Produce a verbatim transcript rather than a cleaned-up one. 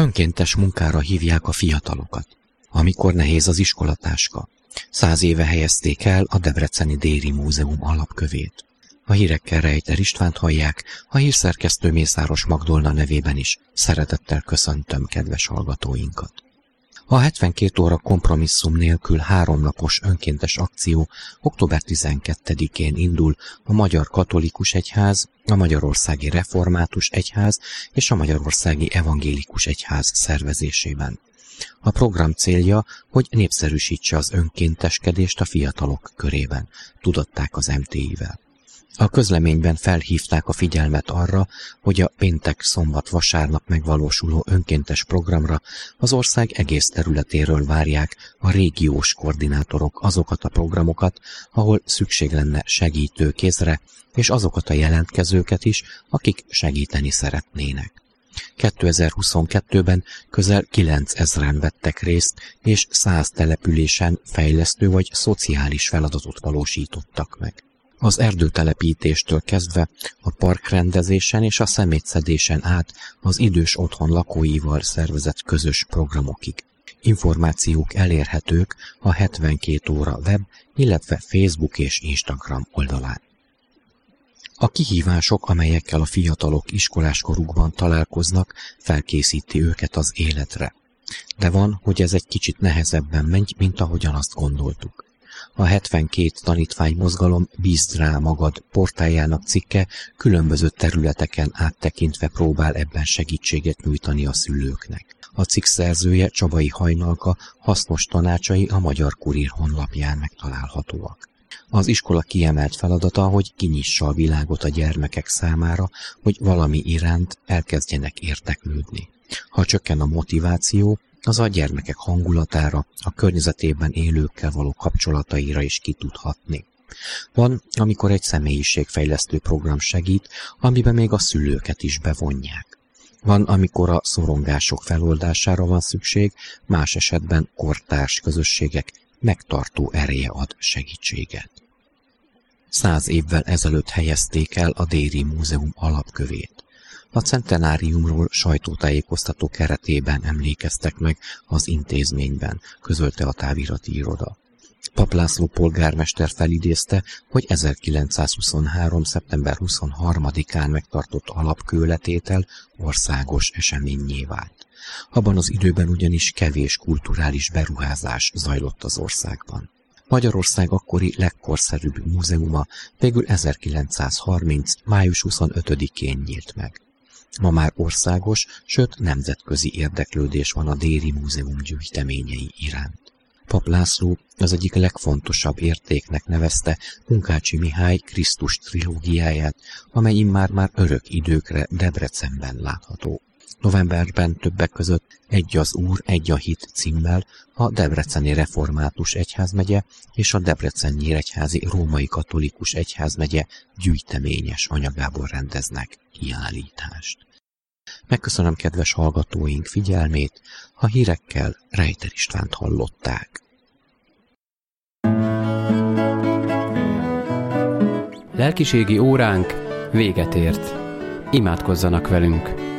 Önkéntes munkára hívják a fiatalokat, amikor nehéz az iskolatáska. Száz éve helyezték el a Debreceni Déri Múzeum alapkövét. A hírekkel Rejter Istvánt hallják, a hírszerkesztő Mészáros Magdolna nevében is szeretettel köszöntöm kedves hallgatóinkat. A hetvenkét óra kompromisszum nélkül háromnapos önkéntes akció október tizenkettedikén indul a Magyar Katolikus Egyház, a Magyarországi Református Egyház és a Magyarországi Evangélikus Egyház szervezésében. A program célja, hogy népszerűsítse az önkénteskedést a fiatalok körében, tudatták az em té i-vel. A közleményben felhívták a figyelmet arra, hogy a péntek, szombat, vasárnap megvalósuló önkéntes programra az ország egész területéről várják a régiós koordinátorok azokat a programokat, ahol szükség lenne segítő kézre, és azokat a jelentkezőket is, akik segíteni szeretnének. kétezer-huszonkettőben közel kilencezren vettek részt, és száz településen fejlesztő vagy szociális feladatot valósítottak meg. Az erdőtelepítéstől kezdve a parkrendezésen és a szemétszedésen át az idős otthon lakóival szervezett közös programokig. Információk elérhetők a hetvenkét óra web, illetve Facebook és Instagram oldalán. A kihívások, amelyekkel a fiatalok iskoláskorukban találkoznak, felkészíti őket az életre. De van, hogy ez egy kicsit nehezebben megy, mint ahogyan azt gondoltuk. A hetvenkét tanítvány mozgalom Bízd rá magad portáljának cikke különböző területeken áttekintve próbál ebben segítséget nyújtani a szülőknek. A cikk szerzője Csabai Hajnalka hasznos tanácsai a Magyar Kurír honlapján megtalálhatóak. Az iskola kiemelt feladata, hogy kinyissa a világot a gyermekek számára, hogy valami iránt elkezdjenek érdeklődni. Ha csökken a motiváció, az a gyermekek hangulatára, a környezetében élőkkel való kapcsolataira is ki tud hatni. Van, amikor egy személyiségfejlesztő program segít, amiben még a szülőket is bevonják. Van, amikor a szorongások feloldására van szükség, más esetben kortárs közösségek megtartó ereje ad segítséget. Száz évvel ezelőtt helyezték el a Déri Múzeum alapkövét. A centenáriumról sajtótájékoztató keretében emlékeztek meg az intézményben, közölte a távirati iroda. Pap László polgármester felidézte, hogy ezerkilencszázhuszonhárom. szeptember huszonharmadikán megtartott alapkőletétel országos eseménnyé vált. Abban az időben ugyanis kevés kulturális beruházás zajlott az országban. Magyarország akkori legkorszerűbb múzeuma végül ezerkilencszázharminc. május huszonötödikén nyílt meg. Ma már országos, sőt nemzetközi érdeklődés van a Déri Múzeum gyűjteményei iránt. Pap László az egyik legfontosabb értéknek nevezte Munkácsi Mihály Krisztus trilógiáját, amely immár már örök időkre Debrecenben látható. Novemberben többek között Egy az Úr, egy a hit címmel a Debreceni Református Egyházmegye és a Debrecen-Nyíregyházi Római Katolikus Egyházmegye gyűjteményes anyagából rendeznek kiállítást. Megköszönöm kedves hallgatóink figyelmét, a hírekkel Rejter Istvánt hallották. Lelkiségi óránk véget ért. Imádkozzanak velünk!